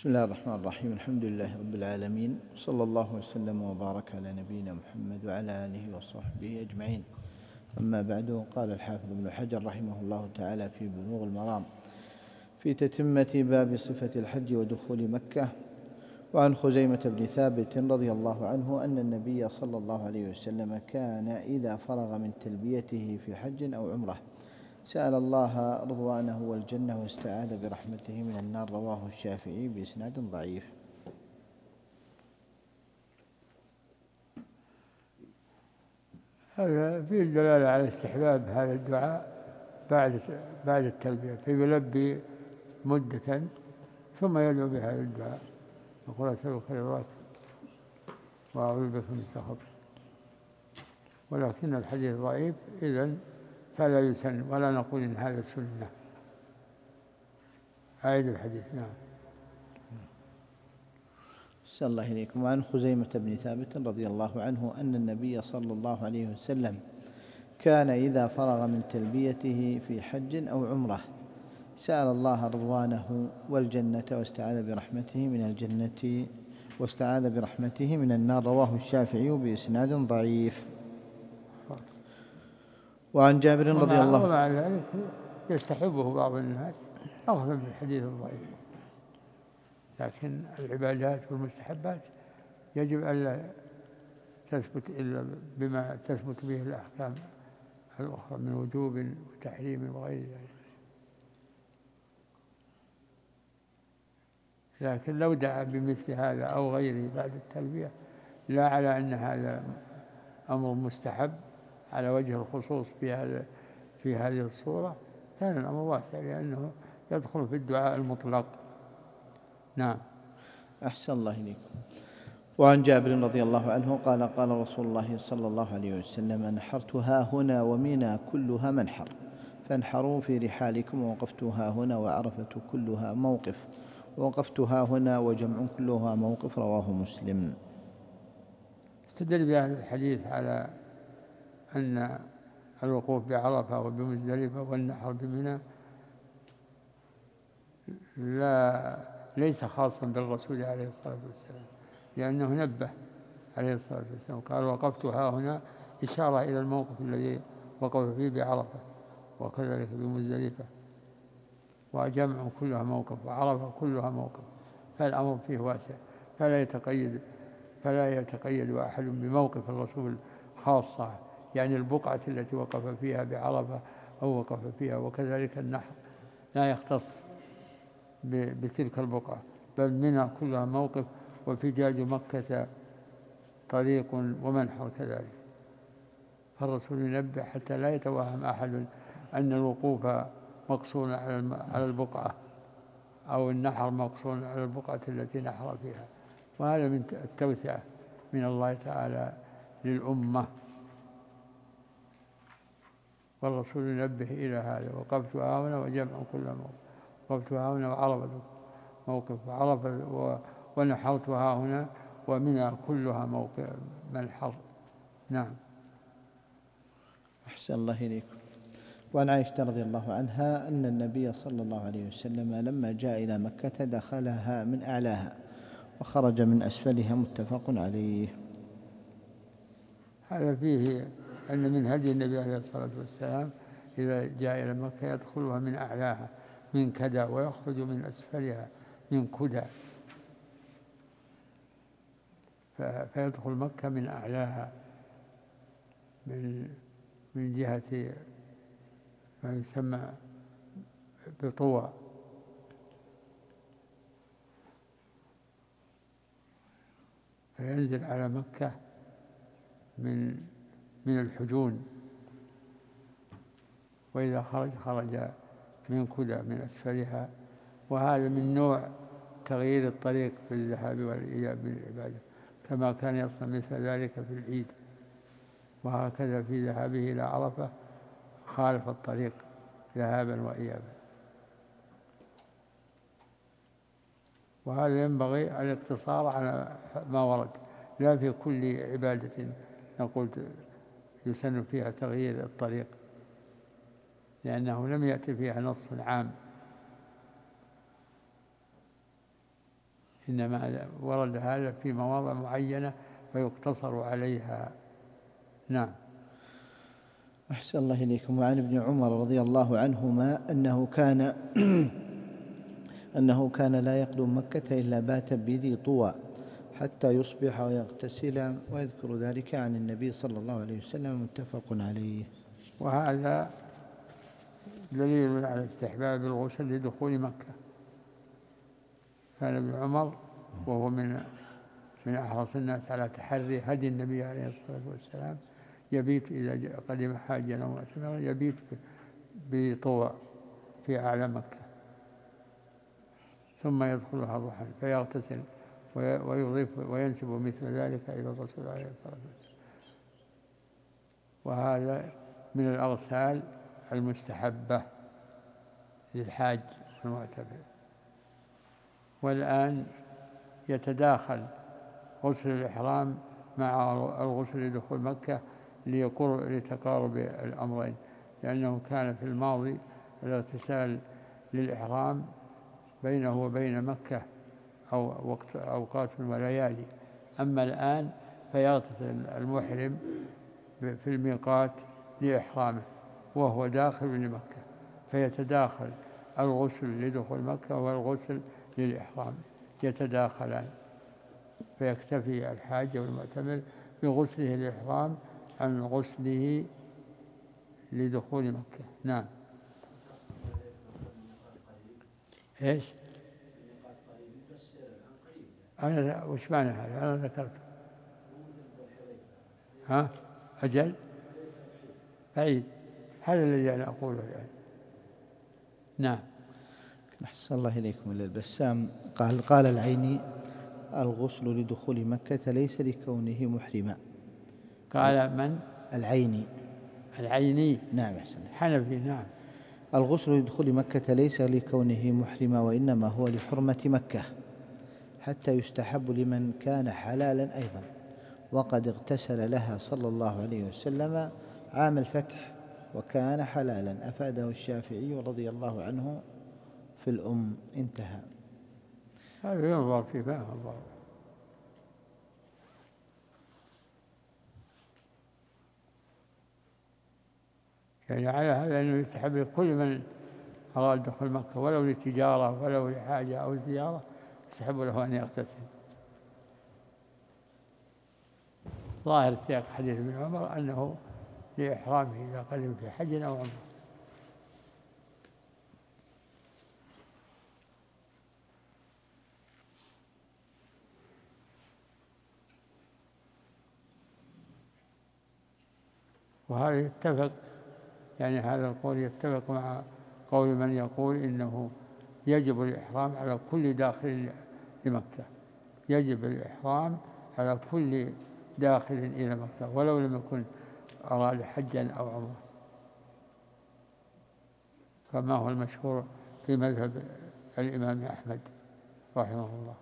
بسم الله الرحمن الرحيم. الحمد لله رب العالمين، صلى الله وسلم وبارك على نبينا محمد وعلى آله وصحبه أجمعين. أما بعد، قال الحافظ ابن حجر رحمه الله تعالى في بلوغ المرام في تتمة باب صفة الحج ودخول مكة: وعن خزيمة بن ثابت رضي الله عنه أن النبي صلى الله عليه وسلم كان إذا فرغ من تلبيته في حج أو عمرة سأل الله رضوانه والجنة واستعاذ برحمته من النار. رواه الشافعي بإسناد ضعيف. هذا فيه الدلالة على استحباب هذا الدعاء بعد التلبية، فيلبي مدة ثم يدعو بهذا الدعاء: يقول أسأل الخيرات وأعوذ بك من السخط. ولكن الحديث ضعيف، إذن فلا يسن، ولا نقول إن هذا سنة. أعيد الحديث. نعم. صلى الله عليكم. وعن خزيمة بن ثابت رضي الله عنه أن النبي صلى الله عليه وسلم كان إذا فرغ من تلبيته في حج أو عمرة سأل الله رضوانه والجنة واستعاذ برحمته من النار. رواه الشافعي بإسناد ضعيف. وعن جابر رضي الله ومع ذلك يستحبه بعض الناس أفضل من الحديث الضعيف. لكن العبادات والمستحبات يجب ألا تثبت إلا بما تثبت به الأحكام الأخرى من وجوب وتحريم وغير ذلك. لكن لو دعا بمثل هذا أو غيره بعد التلبية، لا على أن هذا أمر مستحب على وجه الخصوص في هذه الصورة، كان الأمر واسع، لأنه يدخل في الدعاء المطلق. نعم. أحسن الله إليكم. وعن جابر رضي الله عنه قال: قال رسول الله صلى الله عليه وسلم: نحرت ها هنا ومنى كلها منحر، فانحروا في رحالكم. ووقفت ها هنا وعرفة كلها موقف، ووقفت ها هنا وجمع كلها موقف. رواه مسلم. استدل بهذا الحديث على أن الوقوف بعرفة وبمزدلفة والنحر بمنى ليس خاصا بالرسول عليه الصلاة والسلام، لأنه نبه عليه الصلاة والسلام قال: وقفت ها هنا، إشارة إلى الموقف الذي وقف فيه بعرفة، وكذلك بمزدلفة. وجمع كلها موقف، وعرفة كلها موقف، فالأمر فيه واسع، فلا يتقيد أحد بموقف الرسول خاصة، يعني البقعة التي وقف فيها بعرفة أو وقف فيها. وكذلك النحر لا يختص بتلك البقعة، بل منها كلها موقف، وفجاج مكة طريق ومنحر كذلك. فالرسول ينبه حتى لا يتوهم أحد أن الوقوف مقصور على البقعة، أو النحر مقصور على البقعة التي نحر فيها. وهذا من التوسعة من الله تعالى للأمة، والرسول ينبه إلى هذا: وقفت هاهنا وجمع كل موقف، وقفت هاهنا وعرفة موقف، وعرفة ونحرت هاهنا ومنى كلها موقف منحر. نعم. أحسن الله إليكم. وعن عائشة رضي الله عنها أن النبي صلى الله عليه وسلم لما جاء إلى مكة دخلها من أعلاها وخرج من أسفلها. متفق عليه. هذا فيه أن من هدي النبي عليه الصلاة والسلام إذا جاء إلى مكة يدخلها من أعلاها من كدى، ويخرج من أسفلها من كدى، فيدخل مكة من أعلاها من جهة ما يسمى بطوى، فينزل على مكة من الحجون، وإذا خرج من كدى من أسفلها. وهذا من نوع تغيير الطريق في الذهاب والإياب من العبادة، كما كان يصنع مثل ذلك في العيد. وهكذا في ذهابه إلى عرفة خالف الطريق ذهابا وإيابا. وهذا ينبغي الاقتصار على ما ورد، لا في كل عبادة نقول يسن فيها تغيير الطريق، لأنه لم يأتي فيها نص عام. إنما ورد هذا في مواضع معينة فيقتصر عليها. نعم. أحسن الله إليكم. وعن ابن عمر رضي الله عنهما أنه كان لا يقدم مكة إلا بات بذي طوى حتى يصبح ويغتسل، ويذكر ذلك عن النبي صلى الله عليه وسلم، متفق عليه. وهذا دليل على استحباب الغسل لدخول مكة. كان ابن عمر وهو من أحرص الناس على تحري هدي النبي عليه الصلاة والسلام يبيت إذا قدم حاجا أو معتمرا يبيت بطوى في أعلى مكة، ثم يدخلها ضحى فيغتسل ويضيف وينسب مثل ذلك إلى الرسول عليه الصلاة والسلام. وهذا من الأغسال المستحبة للحاج المعتمر. والآن يتداخل غسل الإحرام مع الغسل لدخول مكة لتقارب الأمرين، لأنه كان في الماضي الاغتسال للإحرام بينه وبين مكة أو أوقات وليالي. أما الآن فيغتسل المحرم في الميقات لإحرامه وهو داخل لمكة، فيتداخل الغسل لدخول مكة والغسل للإحرام يتداخلان، فيكتفي الحاج والمعتمر بغسله للإحرام عن غسله لدخول مكة. نعم. إيش؟ أنا وش معنى هذا؟ أنا ذكرت. ها؟ أجل؟ بعيد. هذا الذي أنا أقوله الآن. نعم. أحسن الله إليكم. إلى البسام قال العيني: الغسل لدخول مكة ليس لكونه محرما. قال من؟ العيني. نعم. أحسن. حنفي. نعم. الغسل لدخول مكة ليس لكونه محرما، وإنما هو لحرمة مكة، حتى يستحب لمن كان حلالا أيضا، وقد اغتسل لها صلى الله عليه وسلم عام الفتح وكان حلالا، أفاده الشافعي رضي الله عنه في الأم. انتهى. هذا ينظر في فهم الله. يعني على هذا أنه يستحب لكل من أراد دخول مكة ولو لتجارة ولو لحاجة أو زيارة يستحب له أن يغتسل. ظاهر سياق حديث ابن عمر أنه لإحرامه إذا قدم في حج أو عمره. وهذا يتفق، يعني هذا القول يتفق مع قول من يقول إنه يجب الإحرام على كل داخل لمكة، يجب الإحرام على كل داخل إلى مكة ولو لم يكن أراد حجا أو عمره، كما هو المشهور في مذهب الإمام أحمد رحمه الله.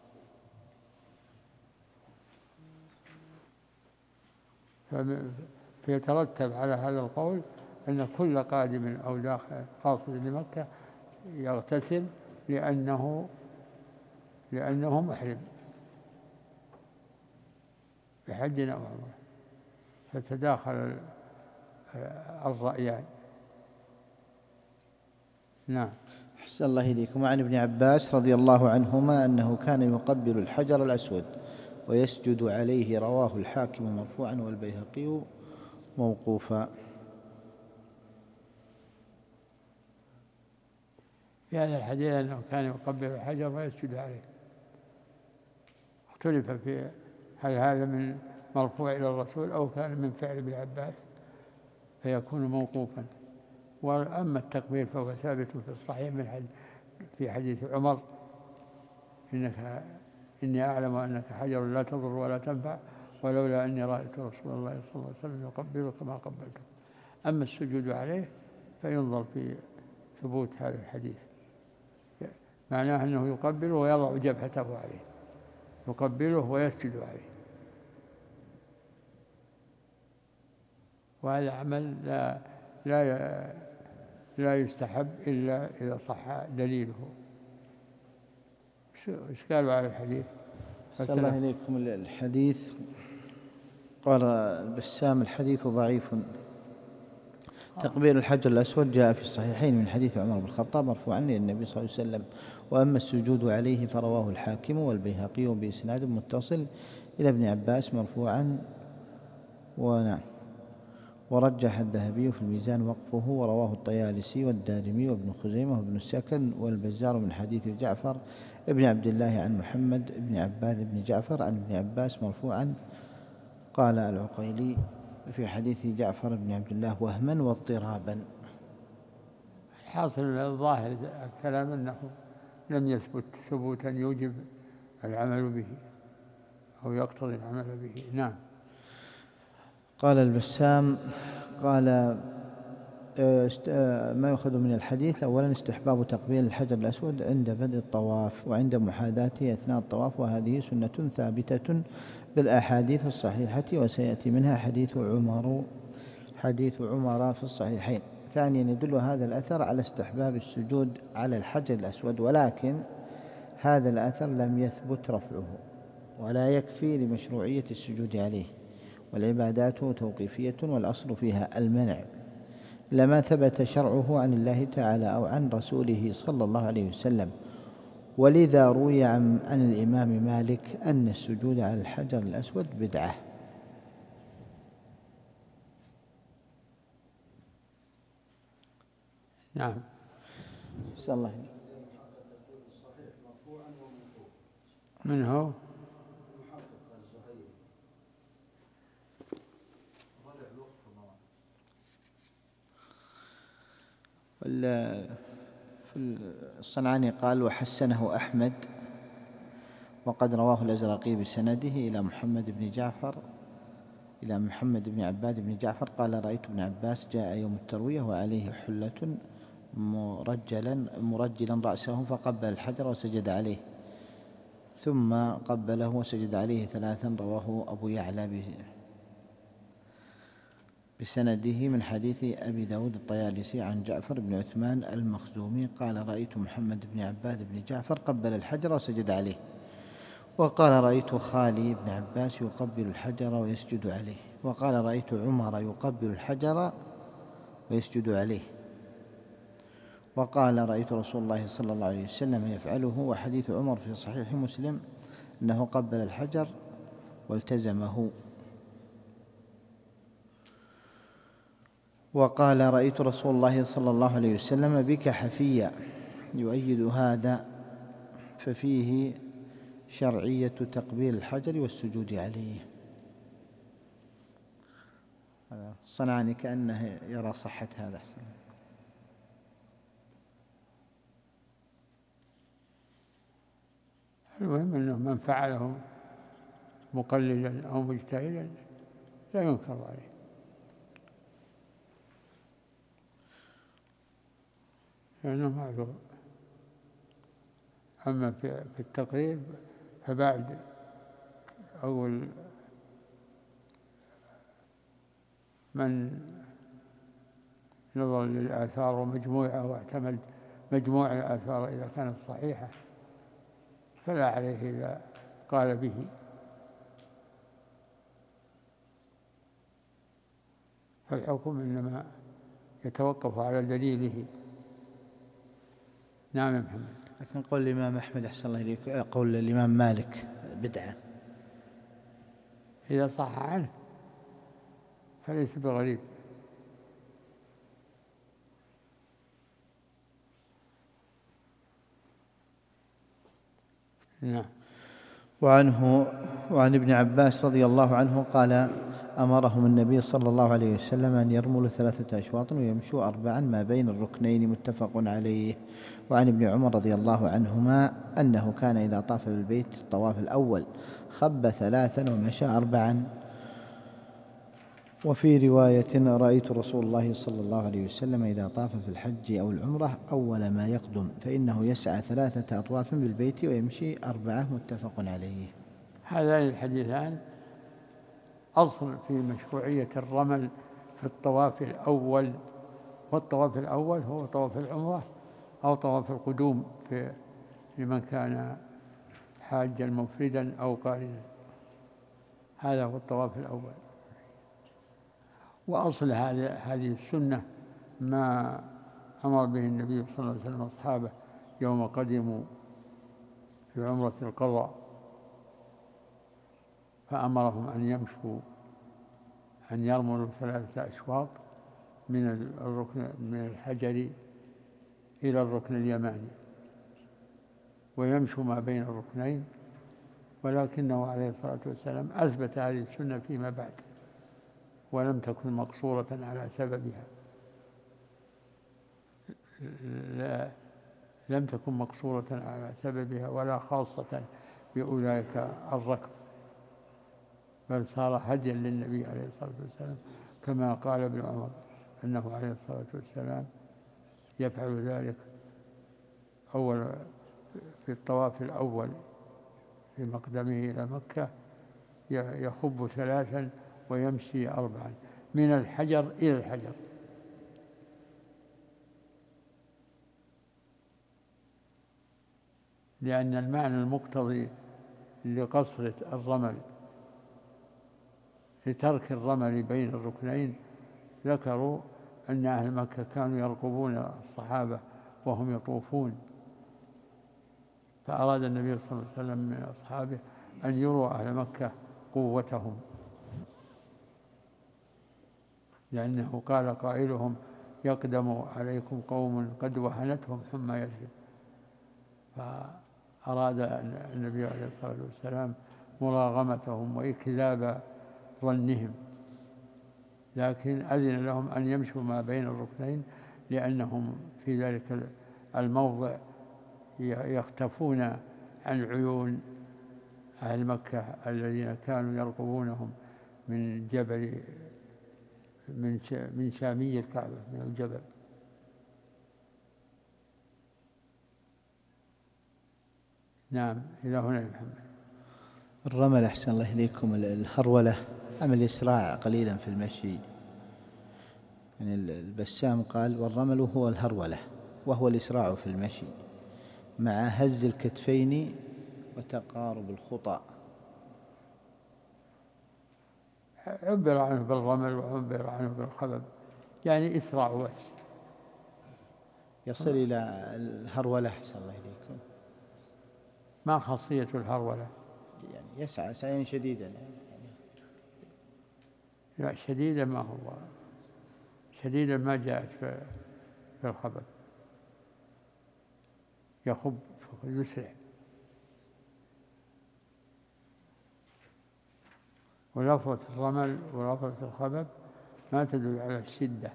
فيترتب على هذا القول أن كل قادم أو داخل قاصد لمكة يغتسل لأنه محرم بحج أو عمره، فتداخل الرأيان. نعم. أحسن الله إليكم. وعن ابن عباس رضي الله عنهما أنه كان يقبل الحجر الأسود ويسجد عليه، رواه الحاكم مرفوعا والبيهقي موقوفا. في هذا الحديث أنه كان يقبل الحجر ويسجد عليه، اختلف في هل هذا من مرفوع إلى الرسول أو كان من فعل ابن عباس فيكون موقوفا. وأما التقبيل فهو ثابت في الصحيح في حديث عمر: إني أعلم أنك حجر لا تضر ولا تنفع ولولا أني رأيت رسول الله صلى الله عليه وسلم يقبلك ما قبلته. أما السجود عليه فينظر في ثبوت هذا الحديث، معناه أنه يقبله ويضع جبهته عليه، يقبله ويسجد عليه، وهذا عمل لا يستحب إلا إذا صح دليله إيش قالوا على الحديث؟ صلى الله إليكم. الحديث قال البسام الحديث ضعيف. تقبيل الحجر الأسود جاء في الصحيحين من حديث عمر بن الخطاب مرفوعا إلى النبي صلى الله عليه وسلم، وأما السجود عليه فرواه الحاكم والبيهقي بإسناد متصل إلى ابن عباس مرفوعا، ورجح الذهبي في الميزان وقفه، ورواه الطيالسي والدارمي وابن خزيمة وابن السكن والبزار من حديث جعفر ابن عبد الله عن محمد بن عباد بن جعفر عن ابن عباس مرفوعا. قال العقيلي في حديث جعفر بن عبد الله وهما واضطرابا. حاصل الظاهر الكلام أنه لم يثبت ثبوتا يوجب العمل به أو يقتضي العمل به. نعم. قال البسام قال ما يؤخذ من الحديث: أولا استحباب تقبيل الحجر الأسود عند بدء الطواف وعند محاذاته أثناء الطواف، وهذه سنة ثابتة بالأحاديث الصحيحة، وسيأتي منها حديث عمر في الصحيحين. ثانيا يدل هذا الأثر على استحباب السجود على الحجر الأسود، ولكن هذا الأثر لم يثبت رفعه ولا يكفي لمشروعية السجود عليه، والعبادات توقيفية والأصل فيها المنع لما ثبت شرعه عن الله تعالى أو عن رسوله صلى الله عليه وسلم. ولذا روي عن الإمام مالك أن السجود على الحجر الأسود بدعة. نعم. صلى الله من هو؟ الصنعاني قال: وحسنه أحمد، وقد رواه الأزرقي بسنده إلى محمد بن عباد بن جعفر قال: رأيت ابن عباس جاء يوم التروية وعليه حلة مرجلا رأسه، فقبل الحجر وسجد عليه، ثم قبله وسجد عليه 3. رواه أبو يعلى بسنده من حديث أبي داود الطيالسي عن جعفر بن عثمان المخزومي قال: رأيت محمد بن عباد بن جعفر قبل الحجر وسجد عليه. وقال: رأيت خالي بن عباس يقبل الحجر ويسجد عليه. وقال: رأيت عمر يقبل الحجر ويسجد عليه. وقال: رأيت رسول الله صلى الله عليه وسلم يفعله. وحديث عمر في صحيح مسلم أنه قبل الحجر والتزمه. وقال: رأيت رسول الله صلى الله عليه وسلم بك حفيا، يؤيد هذا، ففيه شرعية تقبيل الحجر والسجود عليه. الصنعاني كأنه يرى صحة هذا. المهم أنه من فعله مقلدا أو مجتهدا لا ينكر عليه. لأنه معذور. أما في التقريب فبعد أول من نظر للآثار ومجموعة واعتمد مجموع الآثار إذا كانت صحيحة فلا عليه إذا قال به. فالحكم إنما يتوقف على دليله. نعم يا محمد. لكن قول الإمام أحمد أحسن الله إليك، قول الإمام مالك بدعة إذا صح عنه فليس بغريب. نعم. وعن ابن عباس رضي الله عنه قال: أمرهم النبي صلى الله عليه وسلم أن يرملوا 3 أشواط ويمشوا 4 ما بين الركنين، متفق عليه. وعن ابن عمر رضي الله عنهما أنه كان إذا طاف بالبيت الطواف الأول خب 3 ومشى 4. وفي رواية: رأيت رسول الله صلى الله عليه وسلم إذا طاف في الحج أو العمرة أول ما يقدم فإنه يسعى 3 أطواف بالبيت ويمشي 4، متفق عليه. هذان الحديثان أصل في مشروعية الرمل في الطواف الأول، والطواف الأول هو طواف العمرة أو طواف القدوم لمن كان حاجا مفردا أو قارنا. هذا هو الطواف الأول. وأصل هذه السنة ما أمر به النبي صلى الله عليه وسلم أصحابه يوم قدموا في عمرة القضاء، فأمرهم أن يمشوا، أن يرملوا 3 أشواط من الحجر إلى الركن اليماني، ويمشوا ما بين الركنين. ولكنه عليه الصلاة والسلام أثبت هذه السنة فيما بعد، ولم تكن مقصورة على سببها، لم تكن مقصورة على سببها ولا خاصة بأولئك الركب، بل صار هديا للنبي عليه الصلاة والسلام، كما قال ابن عمر أنه عليه الصلاة والسلام يفعل ذلك أول في الطواف الأول في مقدمه إلى مكة، يخب 3 ويمشي 4 من الحجر إلى الحجر. لأن المعنى المقتضي لقصر الرمل لترك الرمل بين الركنين، ذكروا أن أهل مكة كانوا يرقبون الصحابة وهم يطوفون، فأراد النبي صلى الله عليه وسلم من أصحابه أن يروا أهل مكة قوتهم، لأنه قال قائلهم: يقدم عليكم قوم قد وهنتهم حمى يثرب. فأراد النبي عليه الصلاة والسلام مراغمتهم وإكذاب ظنهم، لكن أذن لهم أن يمشوا ما بين الركنين، لأنهم في ذلك الموضع يختفون عن عيون أهل مكة الذين كانوا يرقبونهم من جبل من شامي الكعبة، من الجبل. نعم، إلى هنا يا محمد. الرمل أحسن الله إليكم الهرولة أم الإسراع قليلا في المشي؟ يعني البسام قال: والرمل هو الهرولة، وهو الإسراع في المشي مع هز الكتفين وتقارب الخطى. عبر عنه بالرمل وعبر عنه بالخبب، يعني إسراع بس. يصل إلى الهرولة أحسن الله إليكم. ما خاصية الهرولة؟ يعني يسعى سعيا شديدا. لا، شديدا ما هو، شديدا ما جاءت في الخبر. يخب يسرع. ولفظة الرمل ولفظة الخبب ما تدل على الشدة.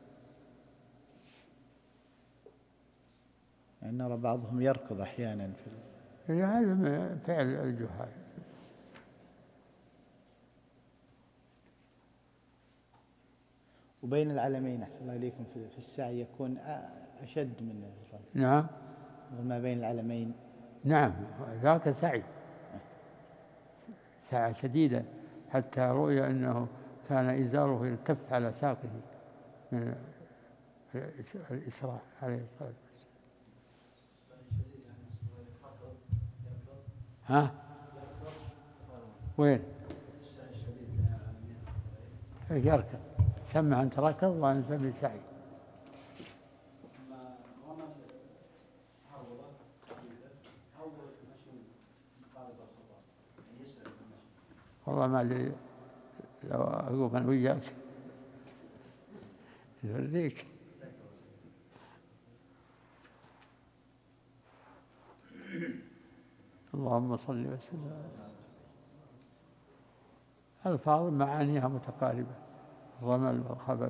يعني نرى بعضهم يركض أحيانا هذا فعل الجهال. وبين العلمين أحسن الله إليكم في السعي يكون أشد من الرمل. نعم، ما بين العلمين. نعم، ذاك سعي شديدا، حتى رؤي أنه كان إزاره يلتف على ساقه من الإسراء عليه الصلاة والسلام. ها؟ وين؟ يركض. سمع أنت ركض وأنا نسمي سعي. والله ما أدري، لو أقول أنا وياك يوريك. اللهم صل وسلم. الفاظ معانيها متقاربة، الرمل والخبب.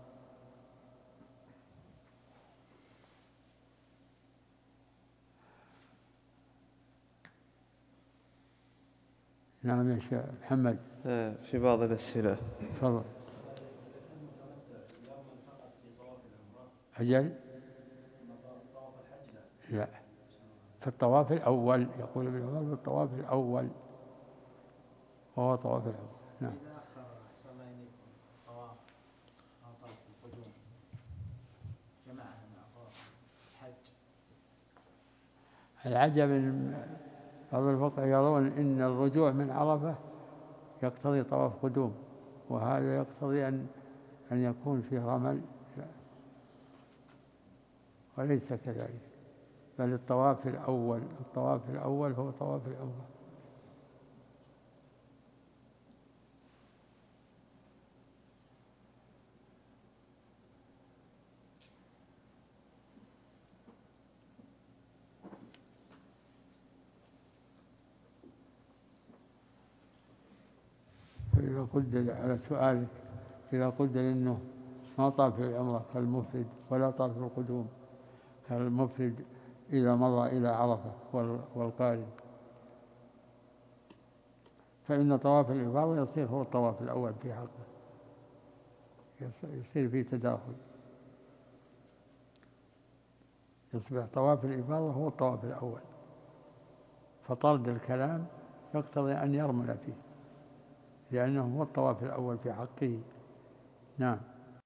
نعم يا شيخ محمد. في بعض الأسئلة. تفضل. أجل؟ لا، في الطواف الأول، يقول ابن عمر في الطواف الأول، وهو طواف الأول. نعم. العجب بعض الفقهاء يرون إن الرجوع من عرفة يقتضي طواف قدوم، وهذا يقتضي أن يكون فيه رمل، وليس كذلك، بل الطواف الأول هو طواف العمرة. فإذا قدر على سؤالك، إذا قدر أنه ما طاف في العمرة كالمفرد ولا طاف في القدوم كالمفرد إذا مضى إلى عرفة والقارن، فإن طواف الإفاضة يصير هو الطواف الأول في حقه، يصير فيه تداخل، يصبح طواف الإفاضة هو الطواف الأول، فطرد الكلام يقتضي أن يرمل فيه، لأنه هو الطواف الأول في حقه. نعم.